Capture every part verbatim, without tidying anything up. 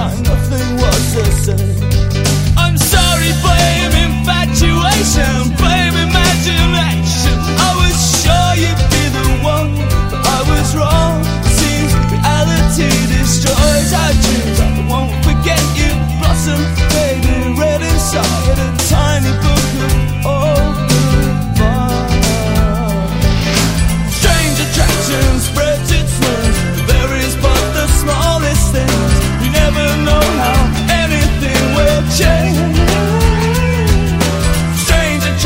time nothing was the same. I'm sorry, blame infatuation, blame imagination. I was sure you'd be the one, but I was wrong. Seems reality destroys our dreams. I won't forget you, blossom, baby, red inside a tiny book of old goodbye. Strange attraction spreads its wings, there is but the smallest things. You never know how anything will change. Strange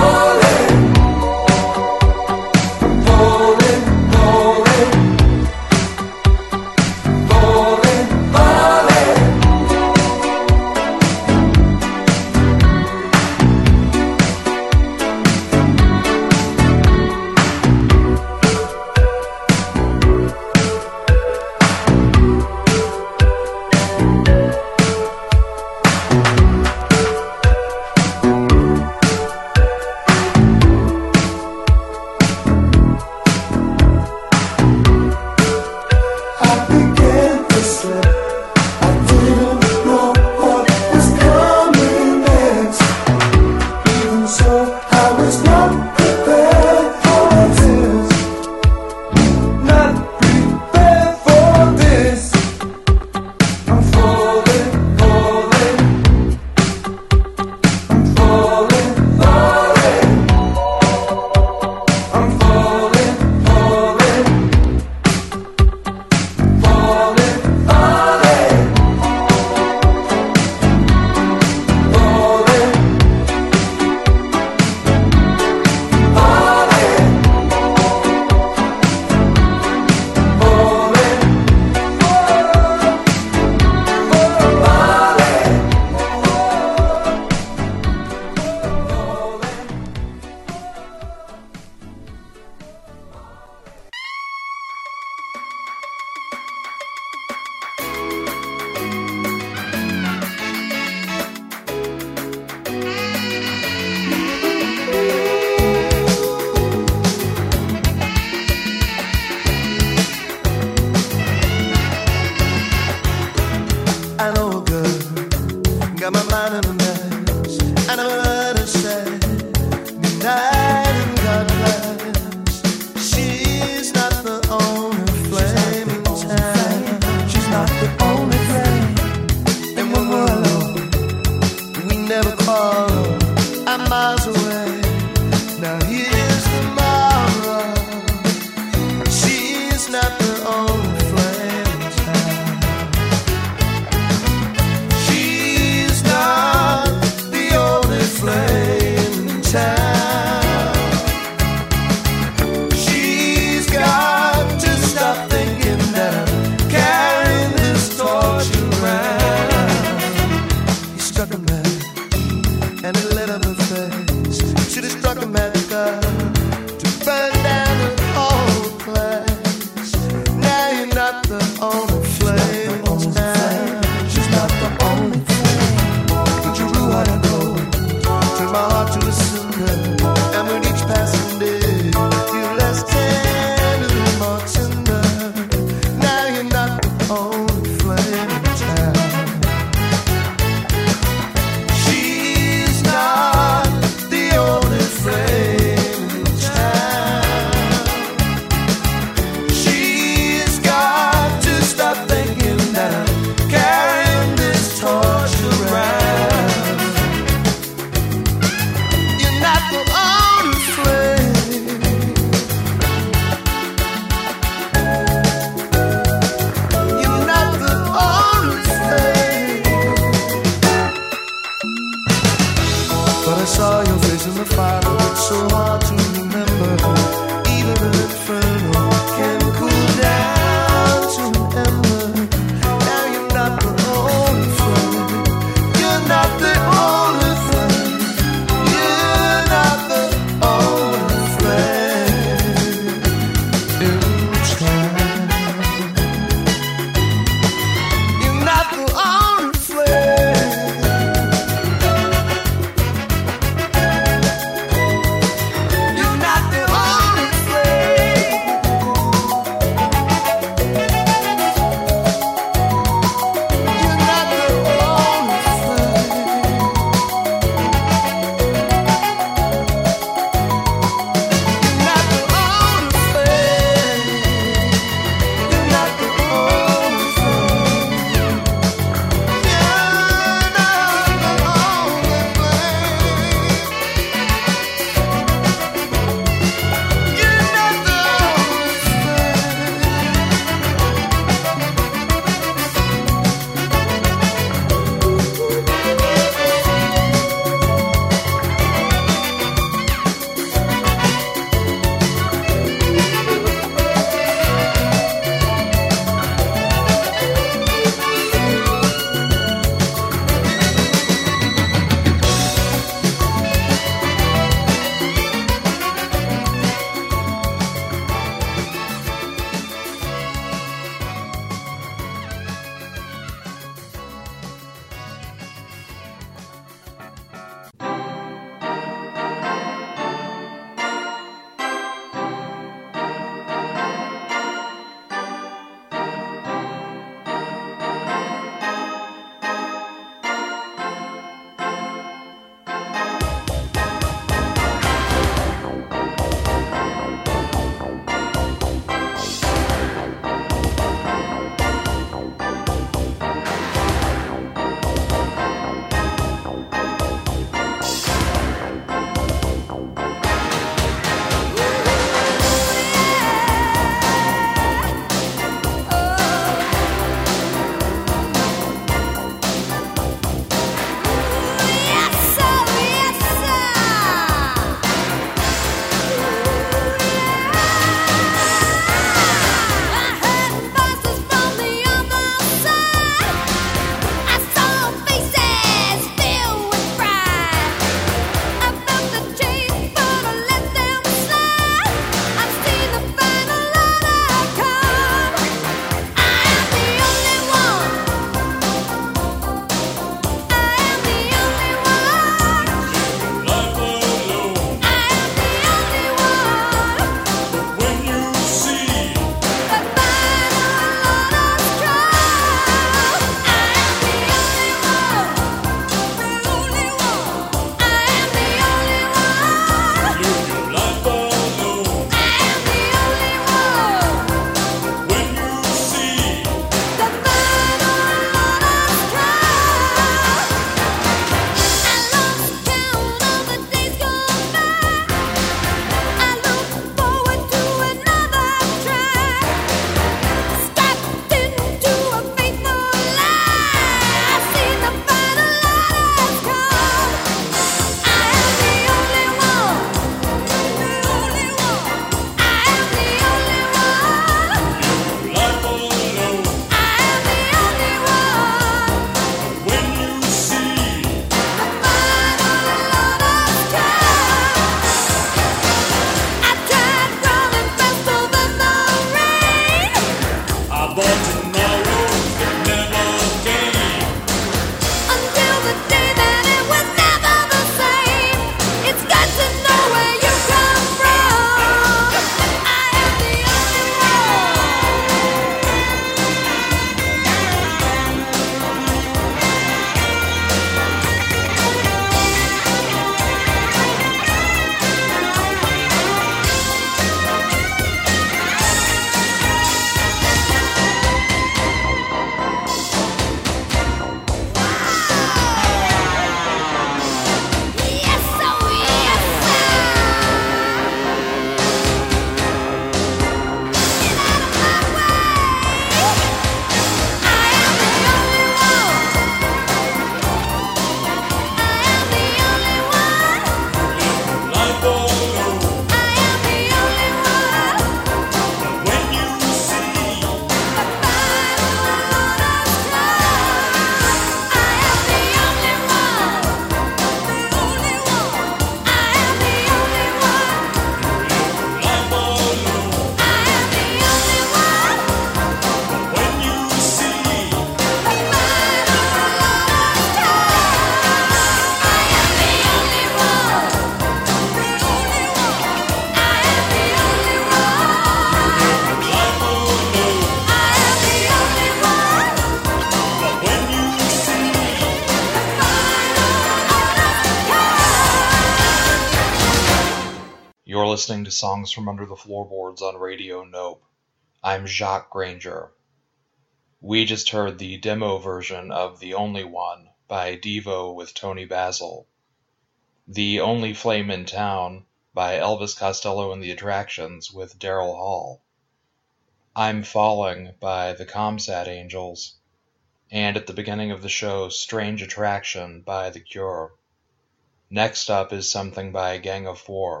listening to Songs from Under the Floorboards on Radio Nope. I'm Jacques Granger. We just heard the demo version of The Only One by Devo with Tony Basil. The Only Flame in Town by Elvis Costello and the Attractions with Daryl Hall. I'm Falling by the Comsat Angels. And at the beginning of the show, Strange Attraction by The Cure. Next up is something by Gang of Four.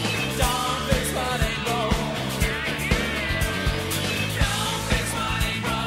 Don't fix my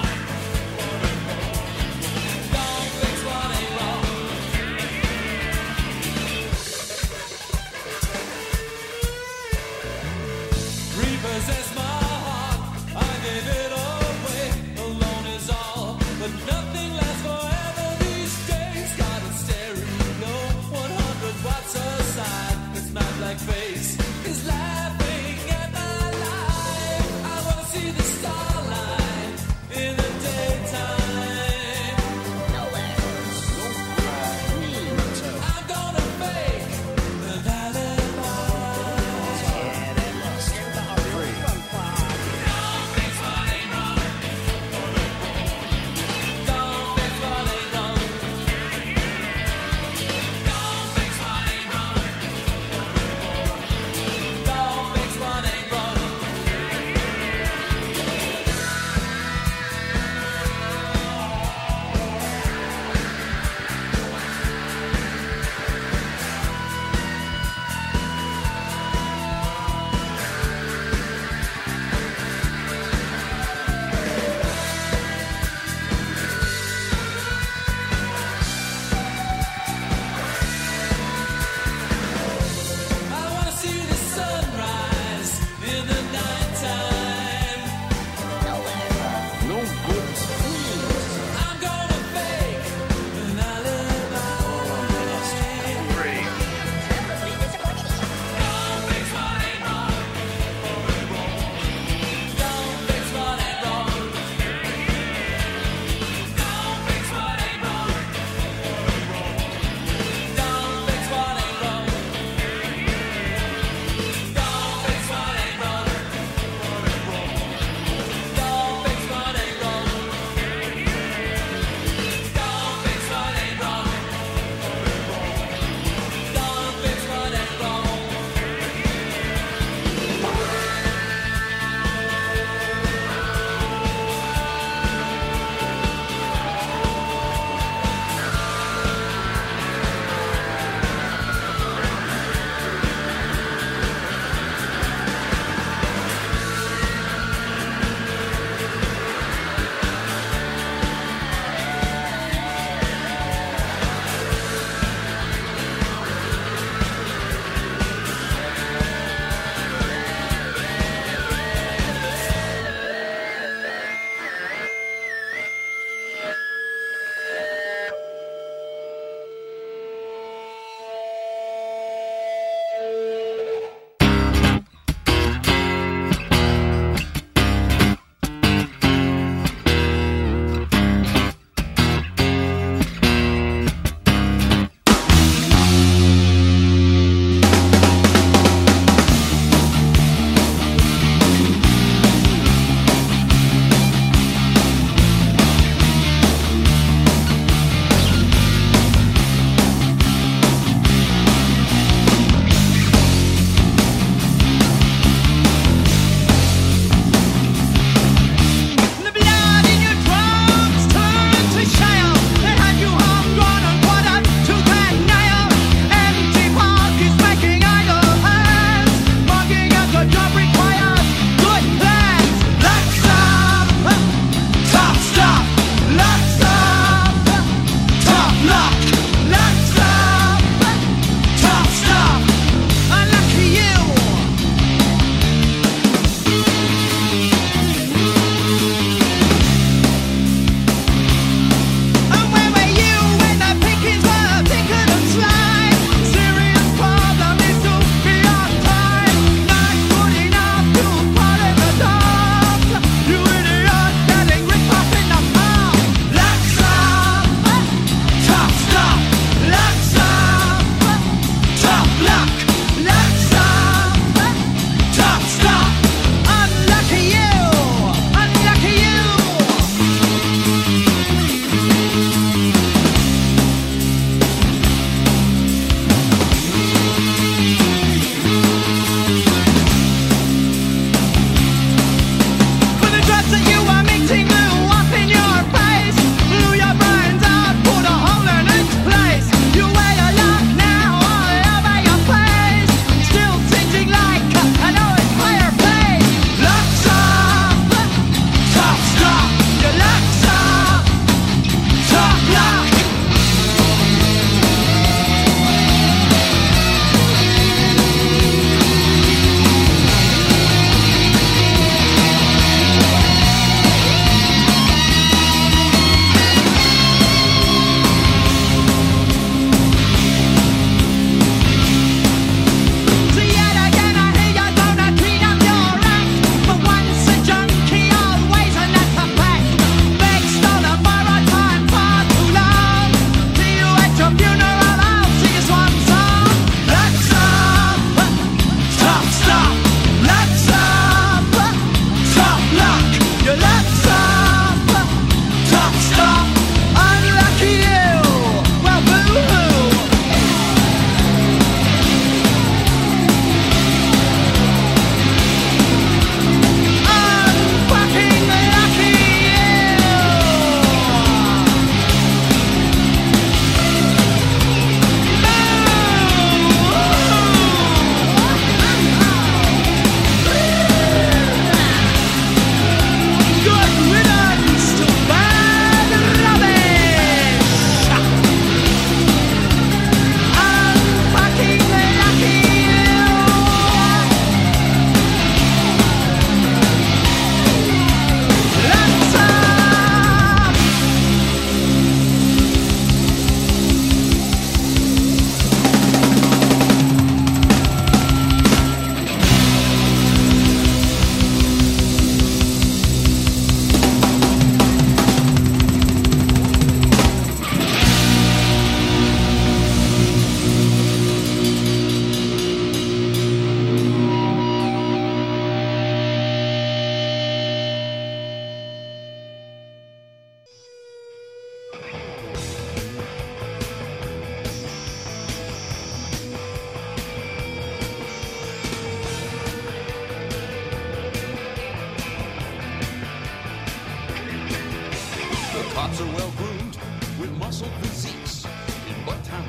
Cops are well groomed with muscle physiques in Butttown.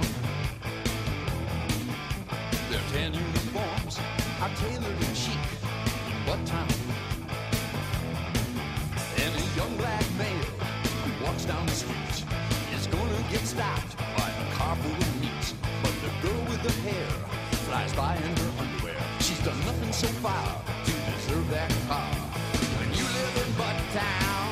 Their tan uniforms are tailored and chic in Butttown. And a young black male who walks down the street is gonna get stopped by a car full of meat. But the girl with the hair flies by in her underwear. She's done nothing so far to deserve that car. When you live in Butttown,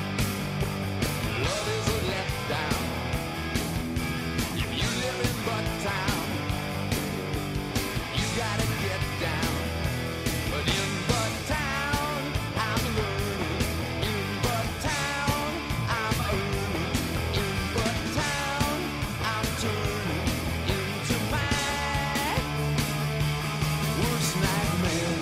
love is a letdown. If you live in Butttown, you gotta get down. But in Butttown, I'm learning. In Butttown, I'm earning. In Butttown, I'm turning into my worst nightmare.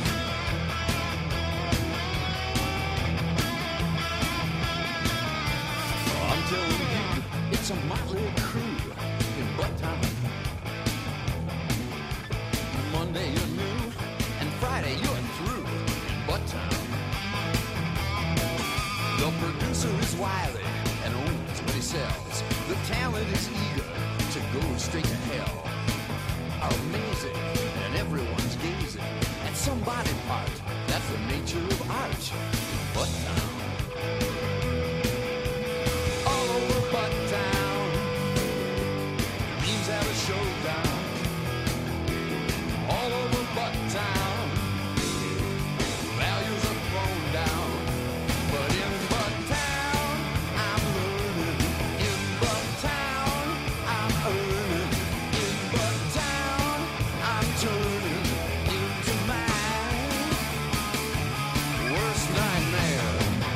I'm telling you, it's a motley crew in Butttown. Monday you're new, and Friday you're through in Butttown. The producer is wily and owns what he sells. The talent is eager to go straight to hell. Are amazing, and everyone's gazing at some body part. That's the nature of art in Butttown. All over Butttown, dreams have a showdown. All over Butttown, values are thrown down. But in Butttown, I'm learning. In Butttown, I'm earning. In Butttown, I'm turning into my worst nightmare.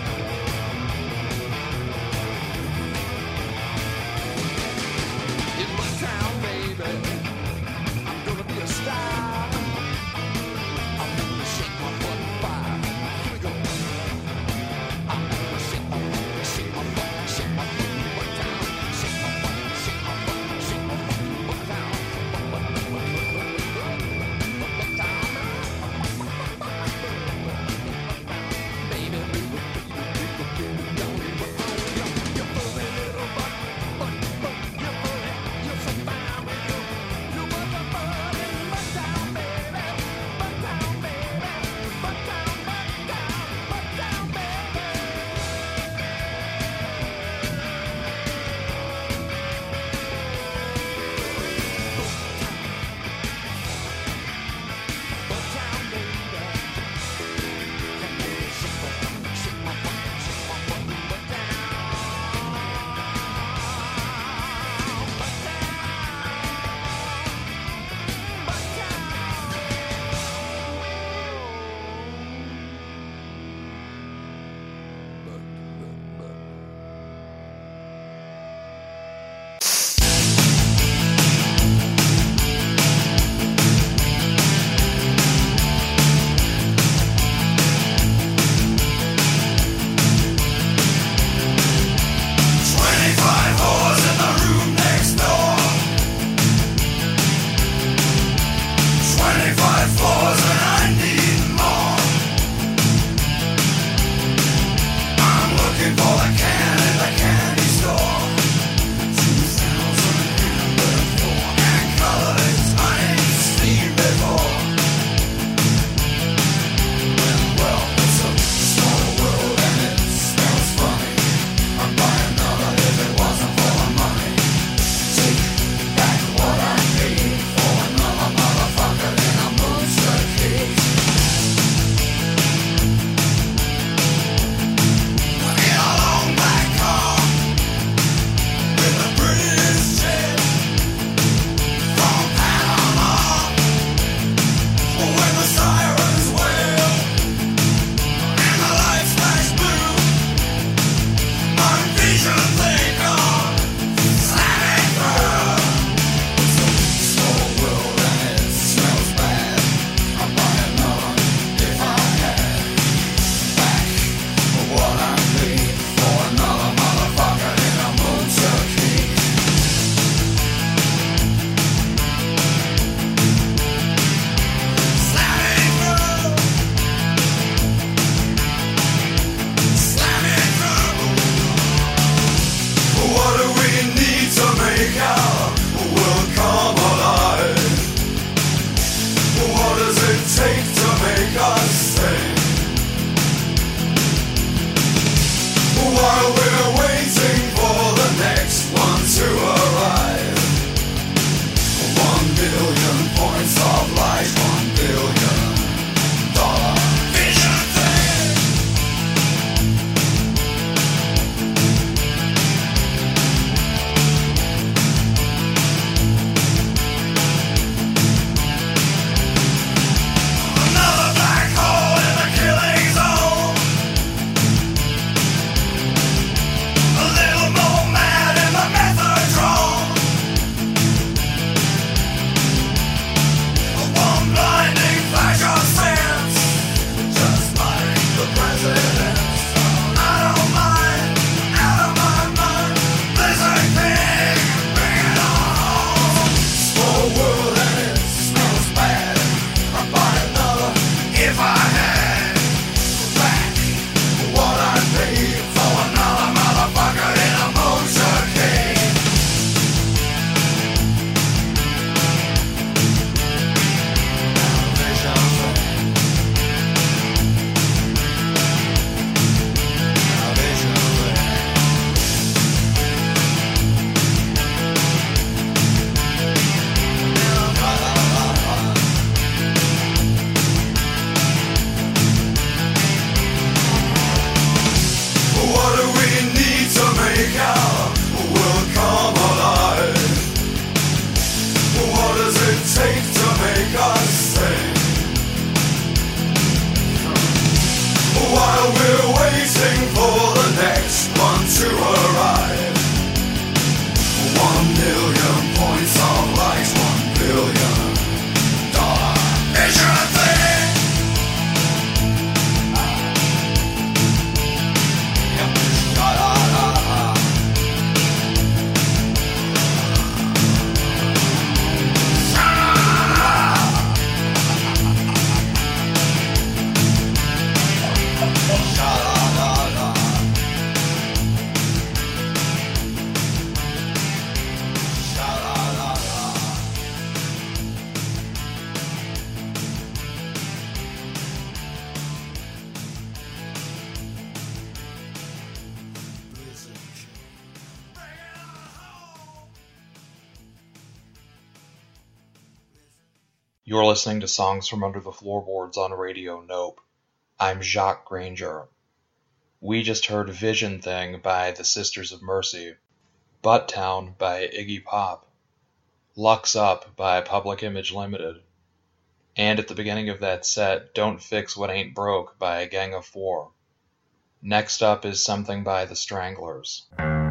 You're listening to Songs from Under the Floorboards on Radio Nope. I'm Jacques Granger. We just heard Vision Thing by the Sisters of Mercy, Butttown by Iggy Pop, Lux Up by Public Image Limited, and at the beginning of that set, Don't Fix What Ain't Broke by Gang of Four. Next up is something by the Stranglers.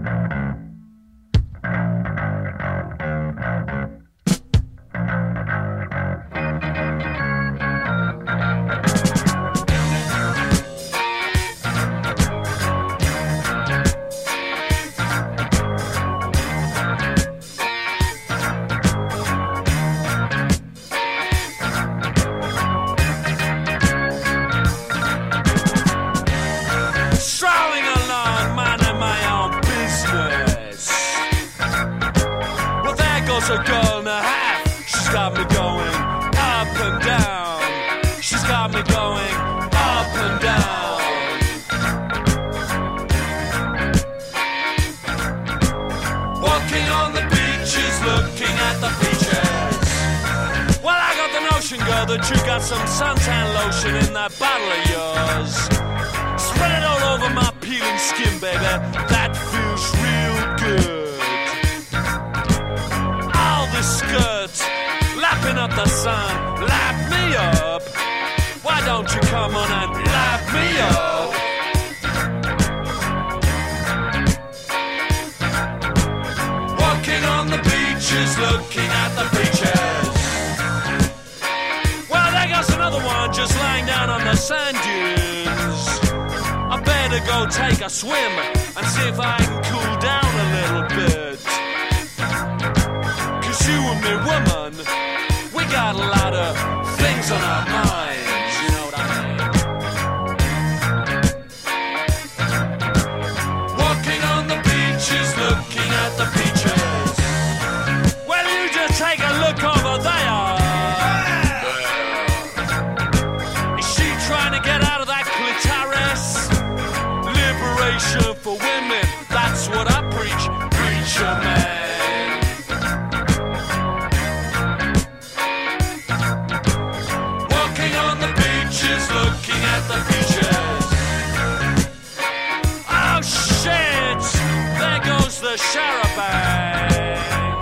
A girl and a half, she's got me going up and down. She's got me going up and down. Walking on the beaches, looking at the beaches. Well, I got the notion, girl, that you got some suntan lotion in that bottle of yours. Spread it all over my peeling skin, baby. That feels real good. Skirt, lapping up the sun, lap me up. Why don't you come on and lap me up? Walking on the beaches, looking at the beaches. Well, there goes another one just lying down on the sand dunes. I better go take a swim and see if I can cool down a little bit. You and me, woman, we got a lot of things on our minds, you know what I mean? Walking on the beaches, looking at the beaches. Well, you just take a look over there. Is she trying to get out of that clitoris? Liberation for women, that's what I preach, preacher man. Looking at the beaches. Oh shit! There goes the charabanc.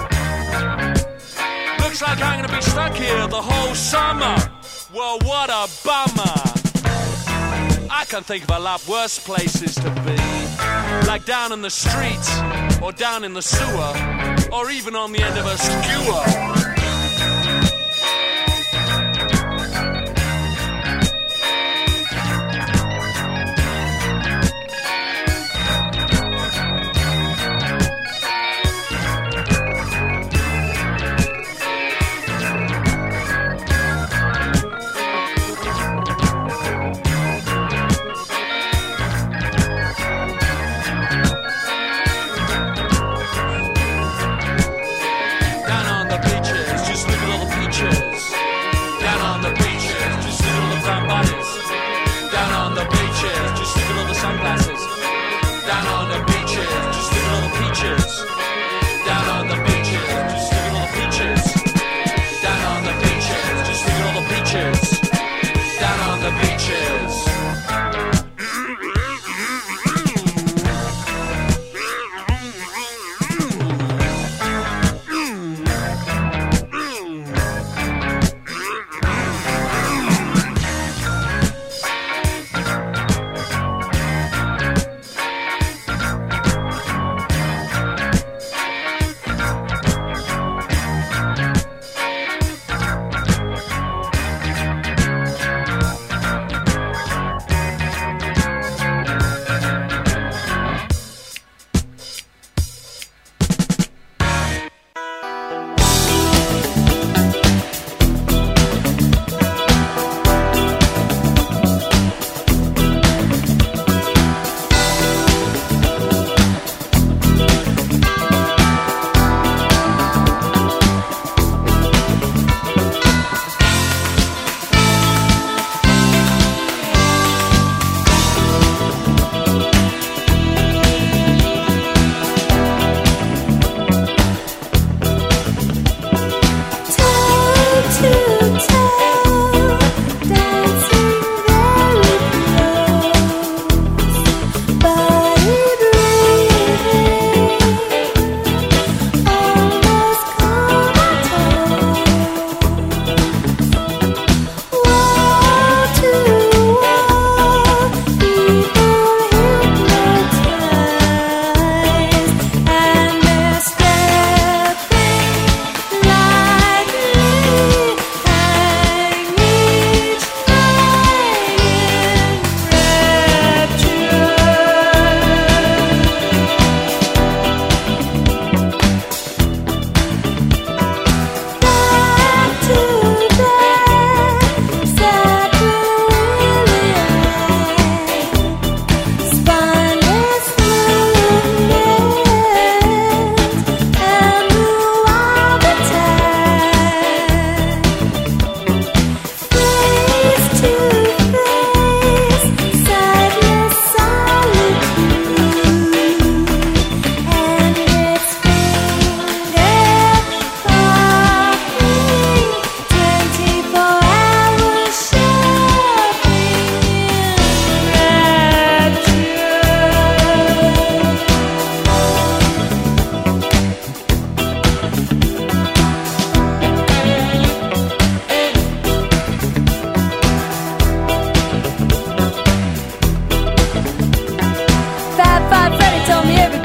Looks like I'm gonna be stuck here the whole summer. Well, what a bummer. I can think of a lot worse places to be. Like down in the streets, or down in the sewer, or even on the end of a skewer. Beaches.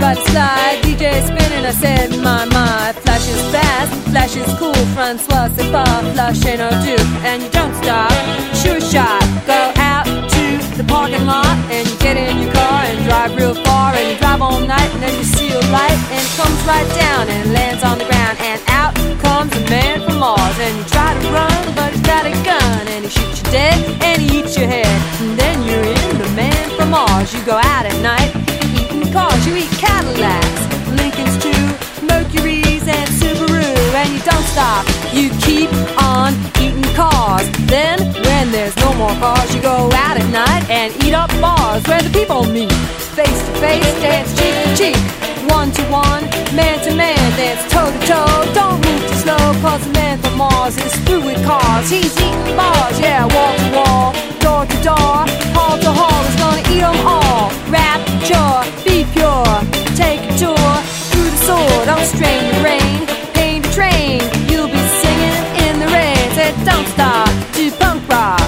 let it slide. D J spinning, I said, my, my. Flash is fast, flash is cool. Front sluts and far, flush ain't no do. And you don't stop, sure shot. Go out to the parking lot and you get in your car and drive real far. And you drive all night and then you see a light and it comes right down and lands on the ground. And out comes a man from Mars. And you try to run, but he's got a gun. And he shoots you dead and he eats your head. And then you're in the man from Mars. You go out at night eating cars. You eat Cadillacs, Lincolns too, Mercuries and Subaru. And you don't stop, you keep on eating cars. Then when there's no more cars, you go out at night and eat up bars where the people meet. Face to face, dance cheek to cheek, one to one, man to man, dance toe to toe. Don't move too slow, cause the man from Mars is through with cars. He's eating bars, yeah, wall to wall, door to door, hall to hall. He's gonna eat them all. Rapture, be pure, take a tour through the sword. Don't strain your brain, paint a train. You'll be singing in the rain. Said don't stop, do punk rock.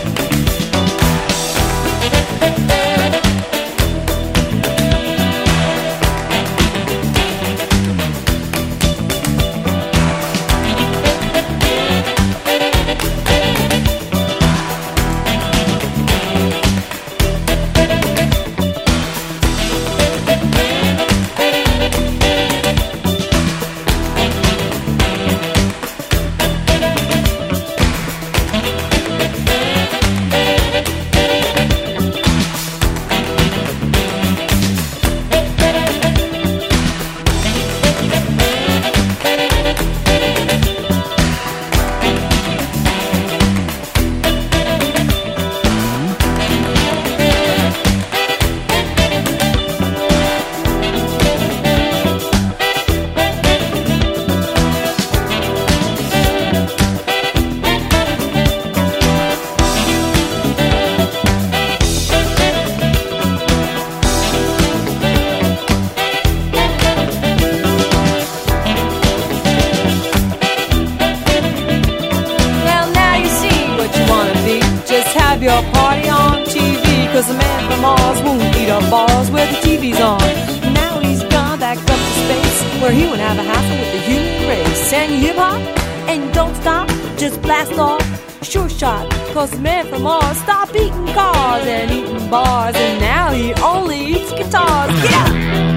Your party on T V, cause the man from Mars won't eat up bars where the T V's on. Now he's gone back up to space where he won't have a hassle with the human race. And you hip hop and you don't stop, just blast off, sure shot. Cause the man from Mars stopped eating cars and eating bars, and now he only eats guitars. Get out!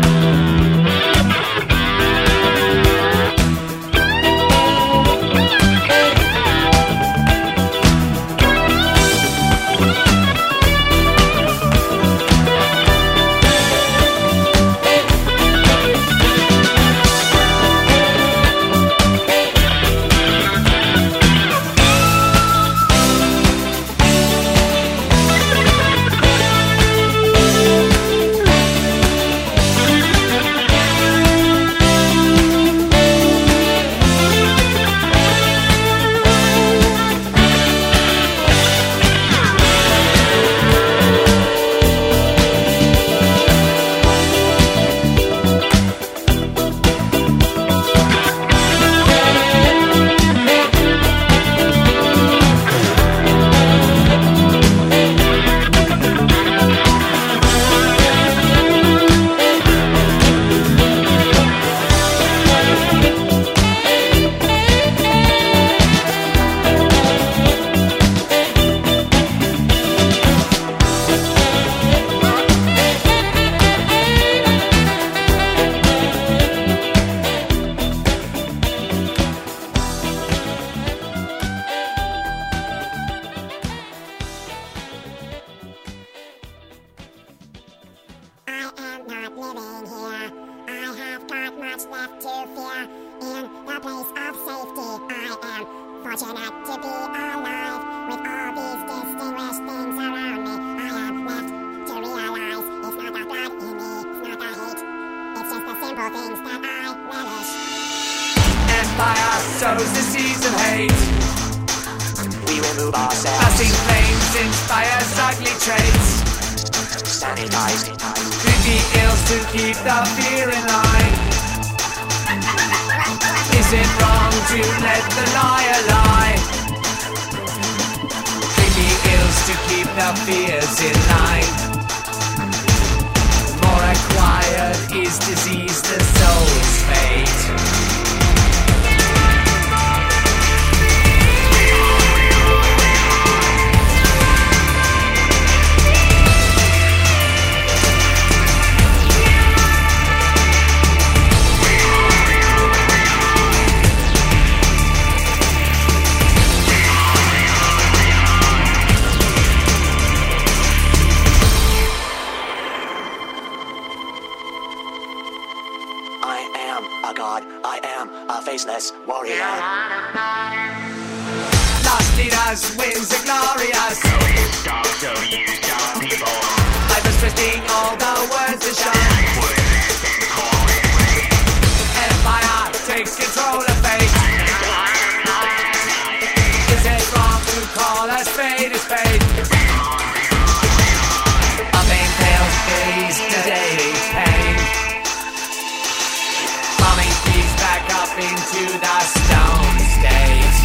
Fears in line. More acquired is disease am a god, I am a faceless warrior. Lost leaders, wins are glorious. So you stop, so you stop people. I was twisting all the words to shine. Empire takes control of fate. Is it wrong to call a spade a spade? A main pale is the daily pain. Bombing peace back up into the stone state.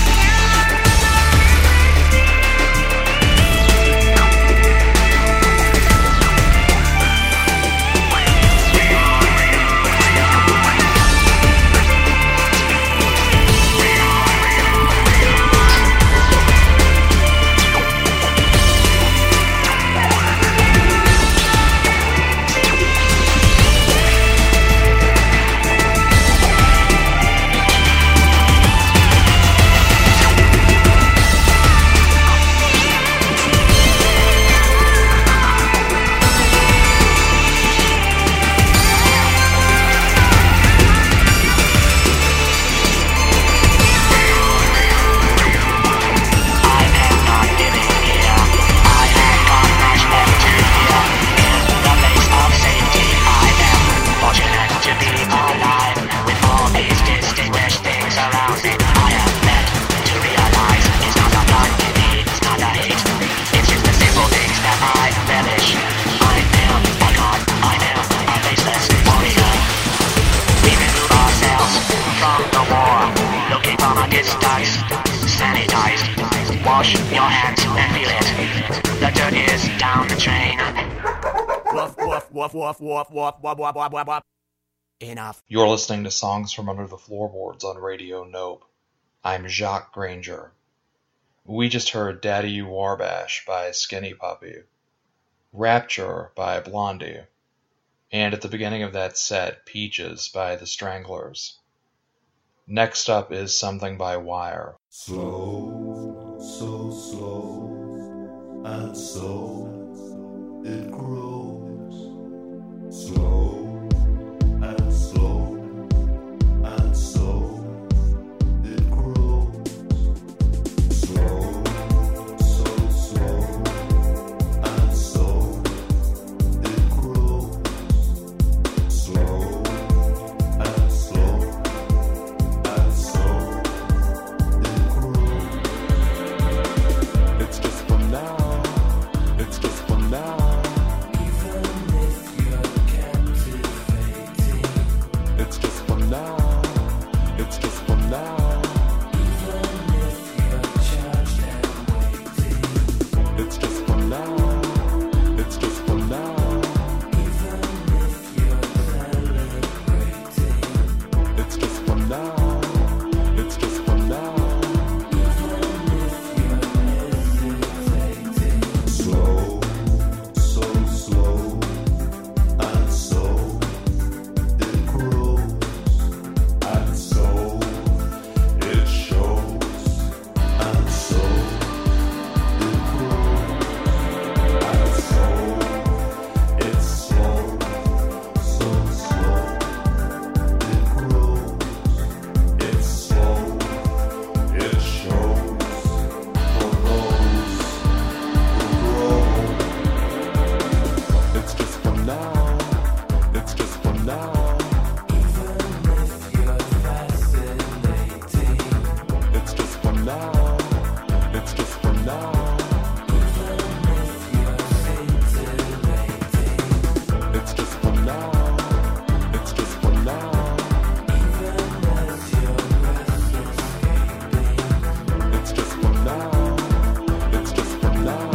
Wash your hands and feel it. The dirt is down the drain. Woof, woof, woof, woof, woof, woof, woof, woof, woof, woof, woof. Enough. You're listening to Songs from Under the Floorboards on Radio Nope. I'm Jacques Granger. We just heard Daddy You Warbash by Skinny Puppy, Rapture by Blondie, and at the beginning of that set, Peaches by The Stranglers. Next up is something by Wire. Slow, so slow, and so it grows. Slow and slow, and so it grows. Slow, so slow, and so it grows. Slow and slow, and so it grows. It's just for now, it's just for now. It's just for now, it's just for now. It's just for now, it's just for now. It's just for now, it's just for now. Slow, so slow, and so it grows, and so it shows, and so it grows, and so it's slow, so slow, it grows, it's slow, it shows for those who grow. It's just for now, it's just for now. It's just for now, it's just for now. It's just for now, it's just for now. It's just for now, it's just for now.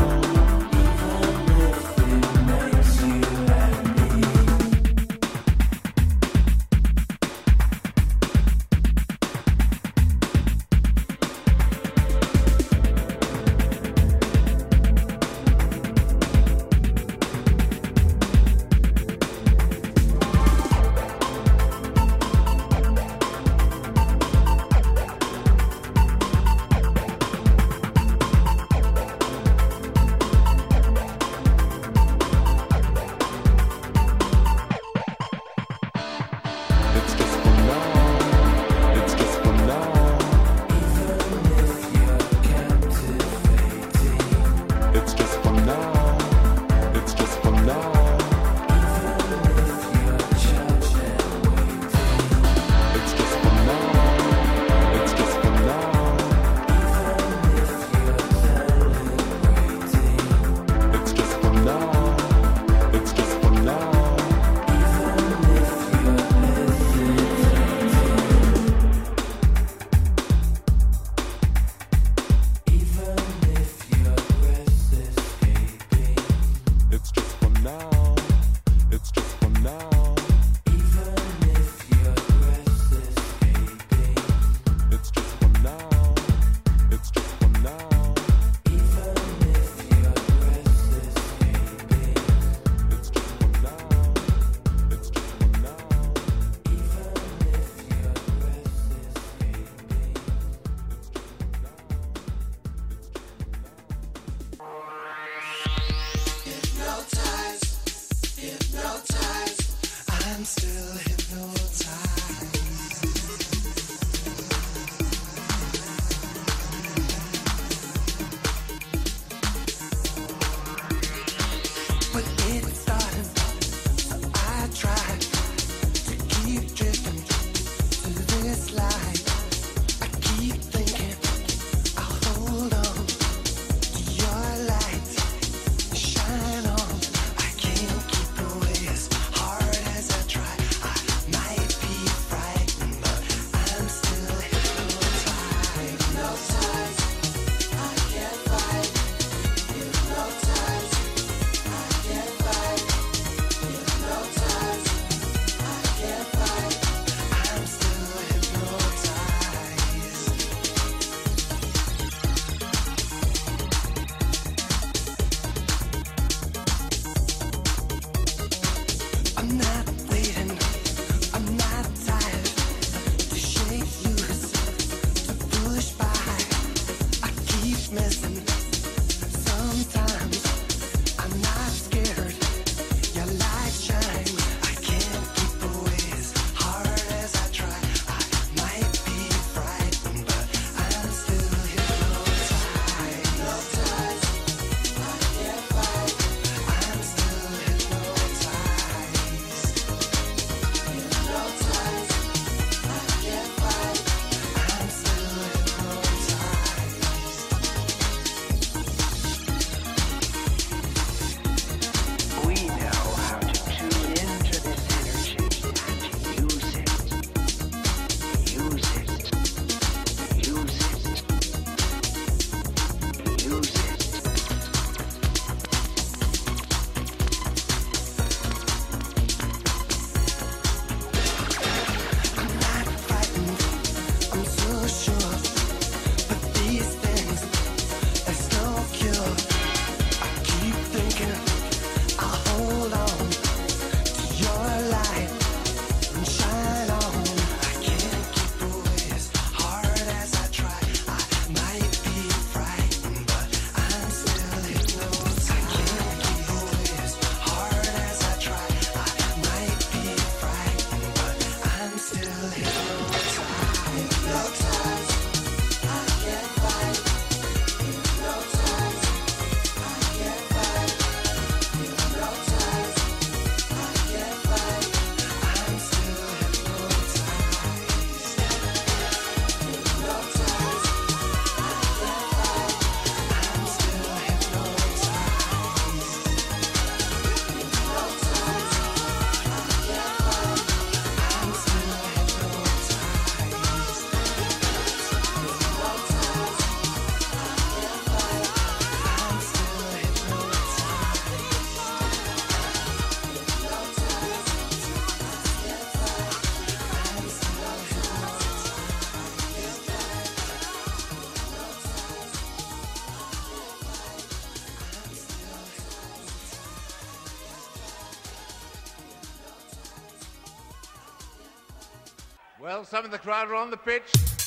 Well, some of the crowd are on the pitch.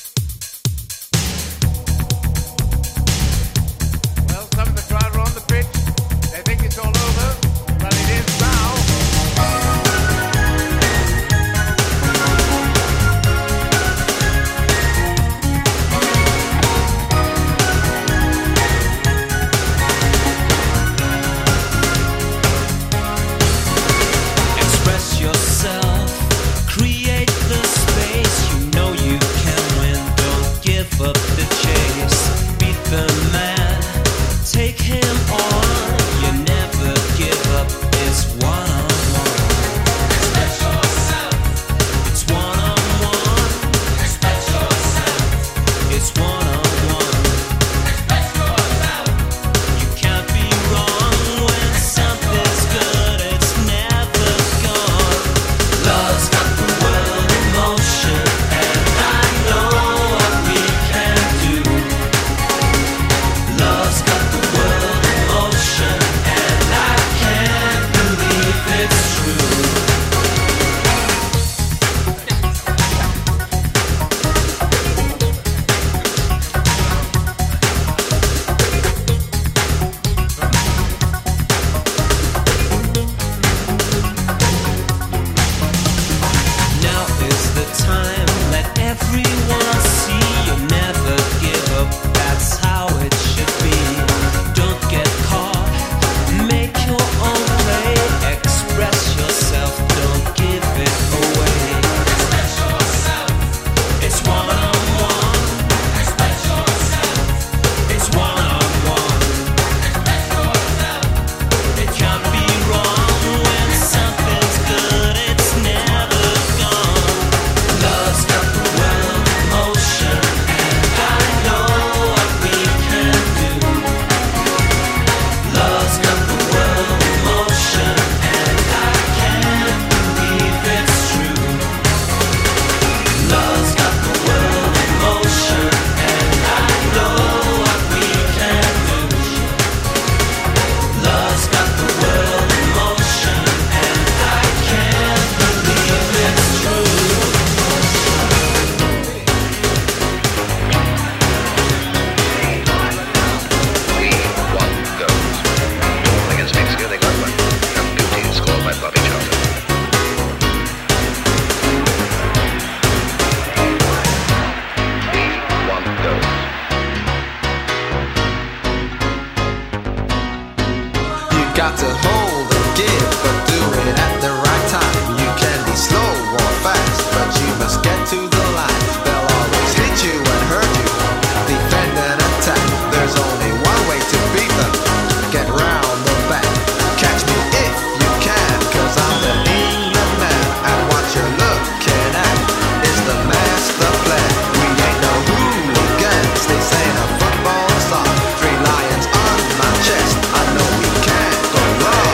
Well, some of the crowd are on the pitch. They think it's all over, but it is now. Express yourself, create the space. You know you can win, don't give up the chase. Beat the man, take him on. You never give up, it's one on one. Express yourself, it's one on one. Express yourself, it's one on one. Express yourself, you can't be wrong when something's good, it's never gone. Love's got the world in motion, and I know what we can do. Love's got the world in motion, and I can't believe it's true. Now is the time, let everyone see. You never give up, that's how it should be. Don't get caught, make your own play. Express yourself, don't give it away. Express yourself, it's one on one. Express yourself, it's one on one. Express yourself, it can't be wrong when something's good, it's never gone. Love's got the world in motion, and I know what we can do. Love's got the world in motion, and I can't believe it's true. Love's got the world in motion, and I know what we can do. Love's got the world in motion, and I can't believe it's true. We want those. Nothing against Mexico, they got one. And beauty is called by Bobby Charlton. We want those. You got to hold and give, but do it at the right time. You can be slow or fast, but you must get to the line. They'll always hit you and hurt you. Defend and attack. There's only one way to beat them. Get round the back. Catch me if you can, cause I'm the England man. And what you're looking at is the master plan. We ain't no hooligans. This ain't a football song. Three lions on my chest. I know we can't go wrong.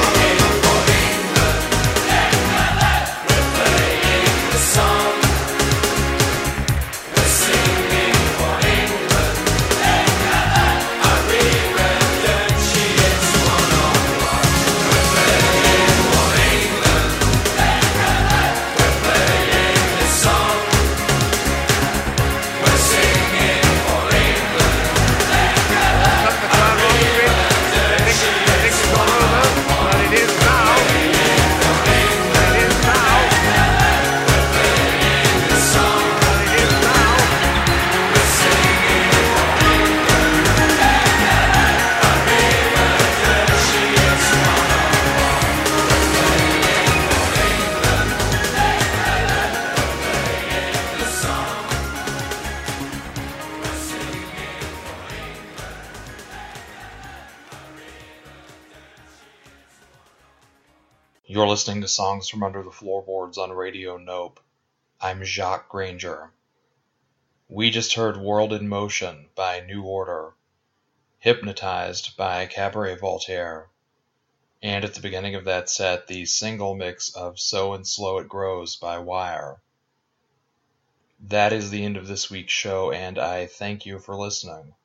You're listening to Songs from Under the Floorboards on Radio Nope. I'm Jacques Granger. We just heard World in Motion by New Order, Hypnotized by Cabaret Voltaire, and at the beginning of that set, the single mix of So and Slow It Grows by Wire. That is the end of this week's show, and I thank you for listening.